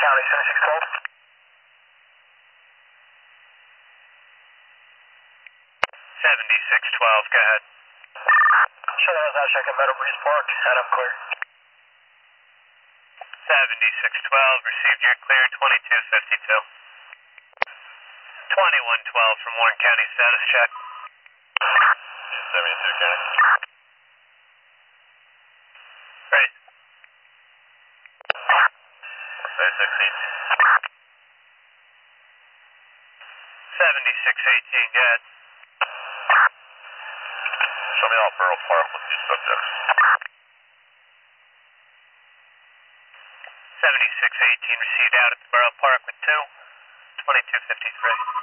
County, 7612. 7612, go ahead. Sure, that was out checking Meadow Breeze Park. Adam clear. 7612, received your clear, 2252. 2112 from Warren County, status check. 72 County. Great. 7618. 7618, go ahead. Show me out Borough Park with these subjects. 7618, received out at the Borough Park with 2253.